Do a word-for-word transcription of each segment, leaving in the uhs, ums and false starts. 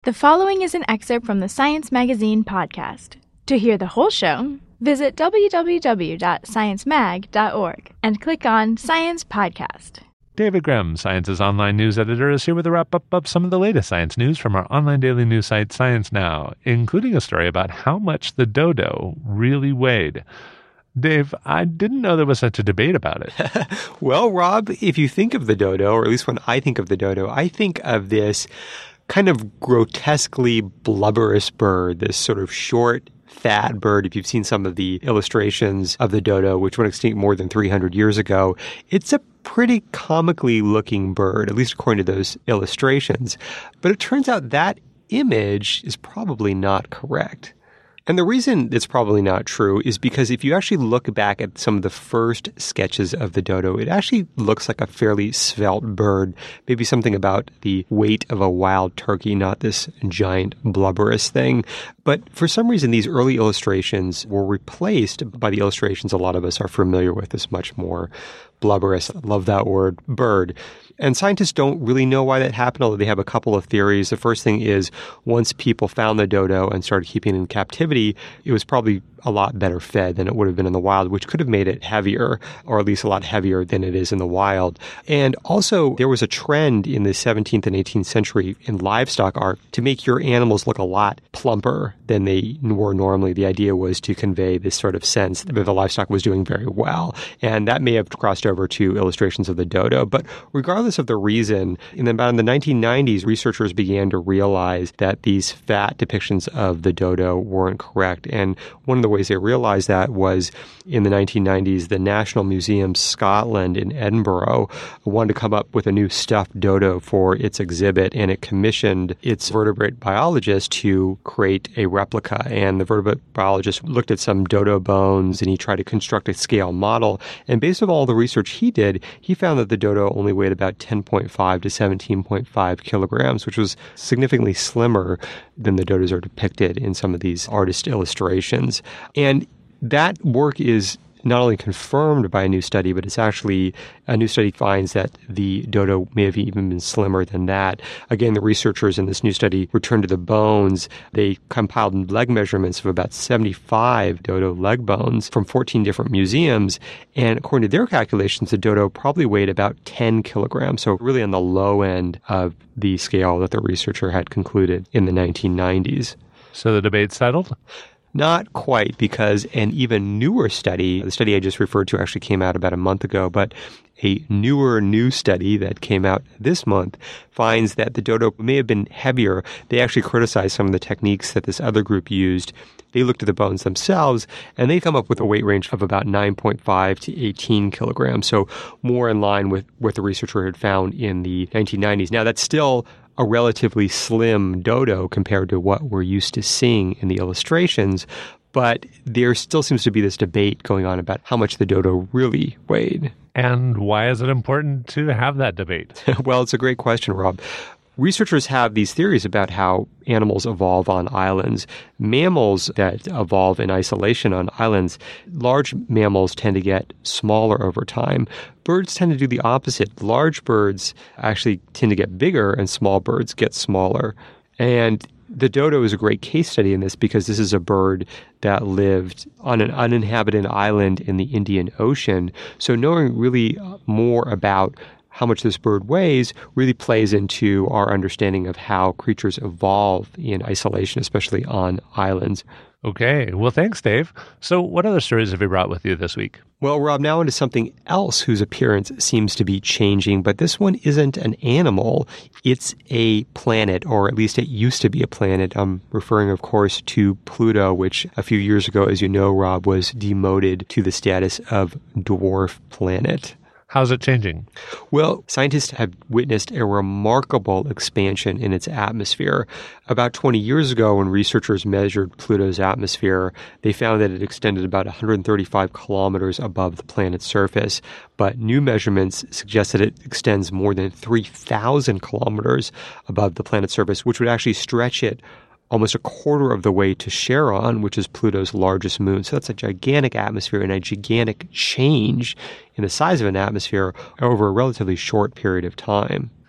The following is an excerpt from the Science Magazine podcast. To hear the whole show, visit w w w dot science mag dot org and click on Science Podcast. David Grimm, Science's online news editor, is here with a wrap-up of some of the latest science news from our online daily news site, Science Now, including a story about how much the dodo really weighed. Dave, I didn't know there was such a debate about it. Well, Rob, if you think of the dodo, or at least when I think of the dodo, I think of this kind of grotesquely blubberous bird, this sort of short, fat bird. If you've seen some of the illustrations of the dodo, which went extinct more than three hundred years ago, it's a pretty comically looking bird, at least according to those illustrations. But it turns out that image is probably not correct. And the reason it's probably not true is because if you actually look back at some of the first sketches of the dodo, it actually looks like a fairly svelte bird, maybe something about the weight of a wild turkey, not this giant blubberous thing. But for some reason, these early illustrations were replaced by the illustrations a lot of us are familiar with, this much more blubberous, I love that word, bird. And scientists don't really know why that happened, although they have a couple of theories. The first thing is once people found the dodo and started keeping it in captivity, it was probably a lot better fed than it would have been in the wild, which could have made it heavier, or at least a lot heavier than it is in the wild. And also, there was a trend in the seventeenth and eighteenth century in livestock art to make your animals look a lot plumper than they were normally. The idea was to convey this sort of sense that the livestock was doing very well. And that may have crossed over to illustrations of the dodo. But regardless of the reason, in about in the nineteen nineties, researchers began to realize that these fat depictions of the dodo weren't correct. And one of the ways they realized that was in the nineteen nineties, the National Museum Scotland in Edinburgh wanted to come up with a new stuffed dodo for its exhibit, and it commissioned its vertebrate biologist to create a replica. And the vertebrate biologist looked at some dodo bones, and he tried to construct a scale model. And based on all the research he did, he found that the dodo only weighed about ten point five to seventeen point five kilograms, which was significantly slimmer than the dodos are depicted in some of these artist illustrations. And that work is not only confirmed by a new study, but it's actually a new study finds that the dodo may have even been slimmer than that. Again, the researchers in this new study returned to the bones. They compiled leg measurements of about seventy-five dodo leg bones from fourteen different museums. And according to their calculations, the dodo probably weighed about ten kilograms. So really on the low end of the scale that the researcher had concluded in the nineteen nineties. So the debate's settled? Not quite, because an even newer study, the study I just referred to actually came out about a month ago, but a newer new study that came out this month finds that the dodo may have been heavier. They actually criticized some of the techniques that this other group used. They looked at the bones themselves, and they come up with a weight range of about nine point five to eighteen kilograms, so more in line with what the researcher had found in the nineteen nineties. Now, that's still a relatively slim dodo compared to what we're used to seeing in the illustrations, but there still seems to be this debate going on about how much the dodo really weighed. And why is it important to have that debate? Well, it's a great question, Rob. Researchers have these theories about how animals evolve on islands. Mammals that evolve in isolation on islands, large mammals tend to get smaller over time. Birds tend to do the opposite. Large birds actually tend to get bigger, and small birds get smaller. And the dodo is a great case study in this because this is a bird that lived on an uninhabited island in the Indian Ocean. So knowing really more about how much this bird weighs really plays into our understanding of how creatures evolve in isolation, especially on islands. Okay. Well, thanks, Dave. So what other stories have you brought with you this week? Well, Rob, now into something else whose appearance seems to be changing, but this one isn't an animal. It's a planet, or at least it used to be a planet. I'm referring, of course, to Pluto, which a few years ago, as you know, Rob, was demoted to the status of dwarf planet. How's it changing? Well, scientists have witnessed a remarkable expansion in its atmosphere. About twenty years ago, when researchers measured Pluto's atmosphere, they found that it extended about one hundred thirty-five kilometers above the planet's surface. But new measurements suggest that it extends more than three thousand kilometers above the planet's surface, which would actually stretch it almost a quarter of the way to Charon, which is Pluto's largest moon. So that's a gigantic atmosphere and a gigantic change in the size of an atmosphere over a relatively short period of time.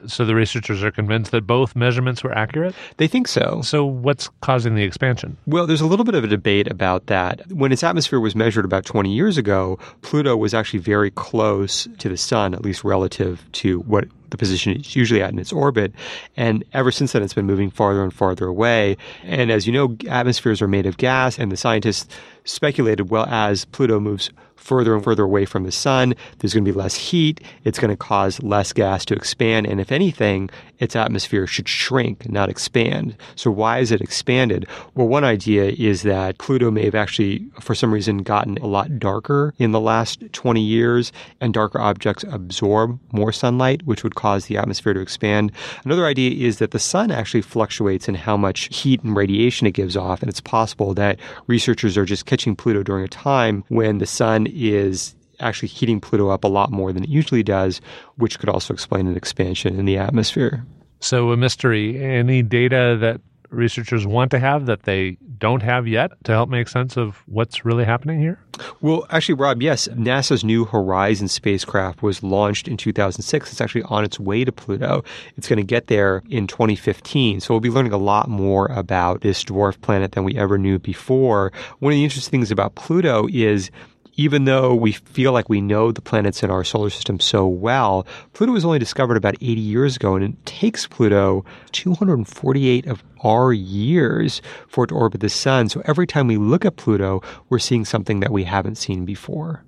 So the researchers are convinced that both measurements were accurate? They think so. So what's causing the expansion? Well, there's a little bit of a debate about that. When its atmosphere was measured about twenty years ago, Pluto was actually very close to the sun, at least relative to what the position it's usually at in its orbit. And ever since then, it's been moving farther and farther away. And as you know, atmospheres are made of gas, and the scientists speculated, well, as Pluto moves further and further away from the sun, there's going to be less heat. It's going to cause less gas to expand. And if anything, its atmosphere should shrink, not expand. So why is it expanded? Well, one idea is that Pluto may have actually, for some reason, gotten a lot darker in the last twenty years, and darker objects absorb more sunlight, which would cause the atmosphere to expand. Another idea is that the sun actually fluctuates in how much heat and radiation it gives off. And it's possible that researchers are just catching Pluto during a time when the sun is actually heating Pluto up a lot more than it usually does, which could also explain an expansion in the atmosphere. So a mystery. Any data that researchers want to have that they don't have yet to help make sense of what's really happening here? Well, actually, Rob, yes. NASA's New Horizons spacecraft was launched in two thousand six. It's actually on its way to Pluto. It's going to get there in twenty fifteen. So we'll be learning a lot more about this dwarf planet than we ever knew before. One of the interesting things about Pluto is, even though we feel like we know the planets in our solar system so well, Pluto was only discovered about eighty years ago, and it takes Pluto two hundred forty-eight of our years for it to orbit the sun. So every time we look at Pluto, we're seeing something that we haven't seen before.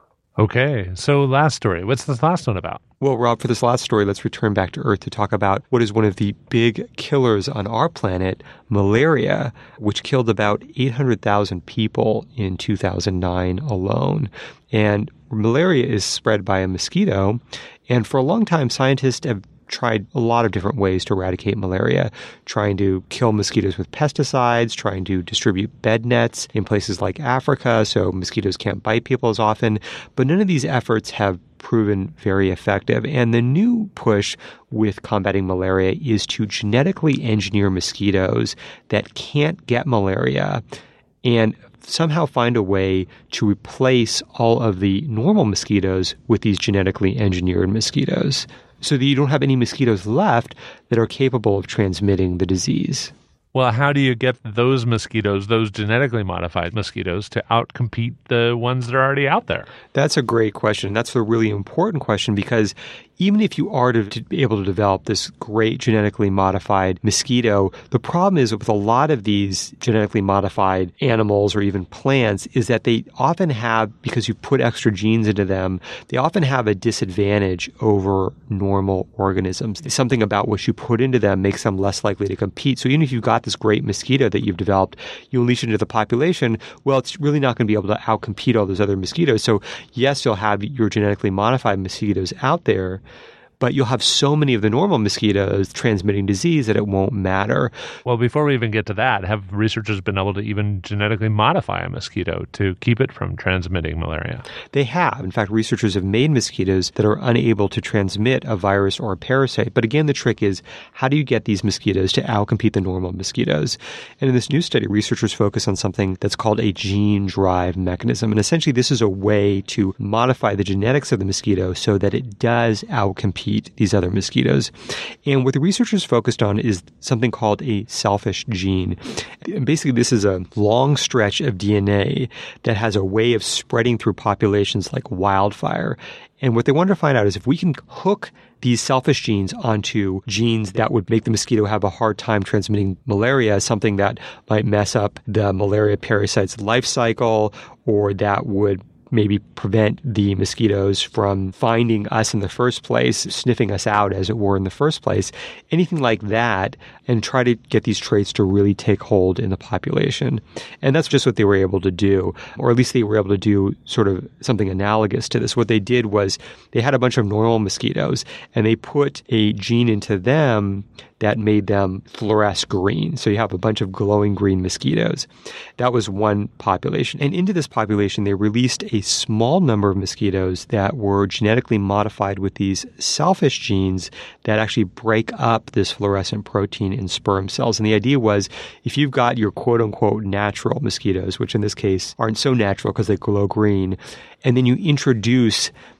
Okay, so last story. What's this last one about? Well, Rob, for this last story, let's return back to Earth to talk about what is one of the big killers on our planet, malaria, which killed about eight hundred thousand people in two thousand nine alone. And malaria is spread by a mosquito. And for a long time, scientists have tried a lot of different ways to eradicate malaria, trying to kill mosquitoes with pesticides, trying to distribute bed nets in places like Africa so mosquitoes can't bite people as often. But none of these efforts have proven very effective. And the new push with combating malaria is to genetically engineer mosquitoes that can't get malaria and somehow find a way to replace all of the normal mosquitoes with these genetically engineered mosquitoes, so that you don't have any mosquitoes left that are capable of transmitting the disease. Well, how do you get those mosquitoes, those genetically modified mosquitoes, to outcompete the ones that are already out there? That's a great question. That's a really important question, because even if you are to, to be able to develop this great genetically modified mosquito, the problem is with a lot of these genetically modified animals or even plants is that they often have, because you put extra genes into them, they often have a disadvantage over normal organisms. Something about what you put into them makes them less likely to compete. So even if you've got this great mosquito that you've developed, you unleash it into the population, well, it's really not going to be able to outcompete all those other mosquitoes. So yes, you'll have your genetically modified mosquitoes out there, but you'll have so many of the normal mosquitoes transmitting disease that it won't matter. Well, before we even get to that, have researchers been able to even genetically modify a mosquito to keep it from transmitting malaria? They have. In fact, researchers have made mosquitoes that are unable to transmit a virus or a parasite. But again, the trick is, how do you get these mosquitoes to outcompete the normal mosquitoes? And in this new study, researchers focus on something that's called a gene drive mechanism. And essentially, this is a way to modify the genetics of the mosquito so that it does outcompete these other mosquitoes. And what the researchers focused on is something called a selfish gene. And basically, this is a long stretch of D N A that has a way of spreading through populations like wildfire. And what they wanted to find out is if we can hook these selfish genes onto genes that would make the mosquito have a hard time transmitting malaria, something that might mess up the malaria parasite's life cycle, or that would maybe prevent the mosquitoes from finding us in the first place, sniffing us out, as it were, in the first place, anything like that, and try to get these traits to really take hold in the population. And that's just what they were able to do, or at least they were able to do sort of something analogous to this. What they did was they had a bunch of normal mosquitoes, and they put a gene into them that made them fluoresce green. So you have a bunch of glowing green mosquitoes. That was one population. And into this population, they released a small number of mosquitoes that were genetically modified with these selfish genes that actually break up this fluorescent protein in sperm cells. And the idea was, if you've got your quote-unquote natural mosquitoes, which in this case aren't so natural because they glow green, and then you introduce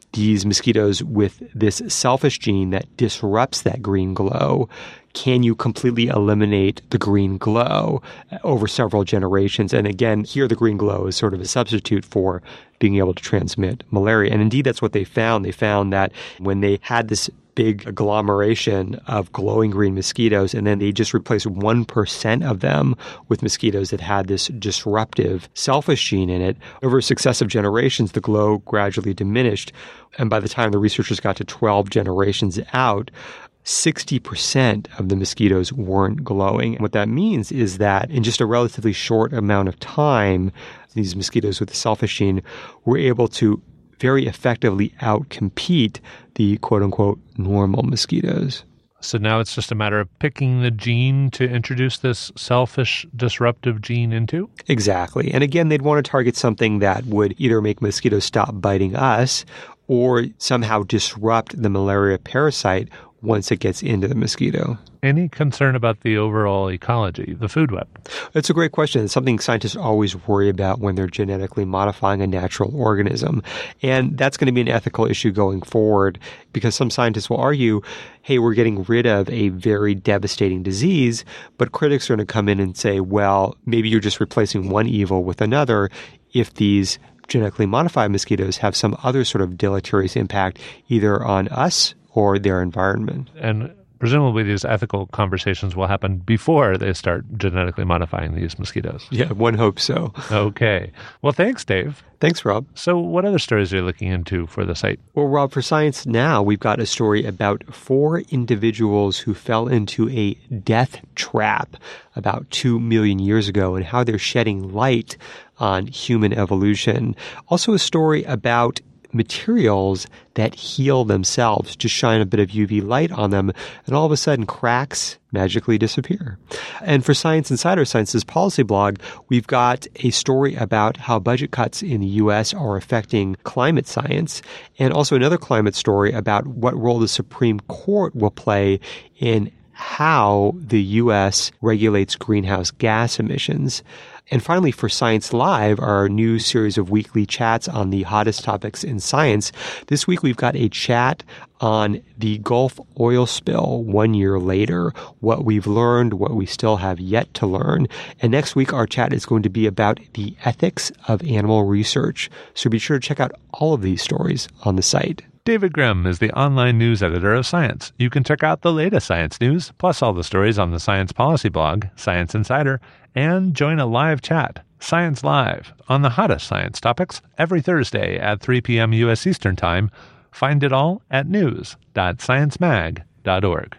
these mosquitoes with this selfish gene that disrupts that green glow, can you completely eliminate the green glow over several generations? And again, here the green glow is sort of a substitute for being able to transmit malaria. And indeed, that's what they found. They found that when they had this big agglomeration of glowing green mosquitoes, and then they just replaced one percent of them with mosquitoes that had this disruptive selfish gene in it. Over successive generations, the glow gradually diminished. And by the time the researchers got to twelve generations out, sixty percent of the mosquitoes weren't glowing. And what that means is that in just a relatively short amount of time, these mosquitoes with the selfish gene were able to very effectively outcompete the quote-unquote normal mosquitoes. So now it's just a matter of picking the gene to introduce this selfish disruptive gene into? Exactly. And again, they'd want to target something that would either make mosquitoes stop biting us or somehow disrupt the malaria parasite once it gets into the mosquito. Any concern about the overall ecology, the food web? It's a great question. It's something scientists always worry about when they're genetically modifying a natural organism. And that's going to be an ethical issue going forward because some scientists will argue, hey, we're getting rid of a very devastating disease, but critics are going to come in and say, well, maybe you're just replacing one evil with another if these genetically modified mosquitoes have some other sort of deleterious impact either on us or their environment. And presumably these ethical conversations will happen before they start genetically modifying these mosquitoes. Yeah, one hopes so. Okay. Well, thanks, Dave. Thanks, Rob. So what other stories are you looking into for the site? Well, Rob, for Science Now, we've got a story about four individuals who fell into a death trap about two million years ago and how they're shedding light on human evolution. Also a story about materials that heal themselves. Just shine a bit of U V light on them, and all of a sudden cracks magically disappear. And for Science Insider, Science's policy blog, we've got a story about how budget cuts in the U S are affecting climate science, and also another climate story about what role the Supreme Court will play in how the U S regulates greenhouse gas emissions. And finally, for Science Live, our new series of weekly chats on the hottest topics in science, this week we've got a chat on the Gulf oil spill one year later, what we've learned, what we still have yet to learn. And next week, our chat is going to be about the ethics of animal research. So be sure to check out all of these stories on the site. David Grimm is the online news editor of Science. You can check out the latest science news, plus all the stories on the science policy blog, Science Insider, and join a live chat, Science Live, on the hottest science topics every Thursday at three p.m. U S Eastern Time. Find it all at news dot science mag dot org.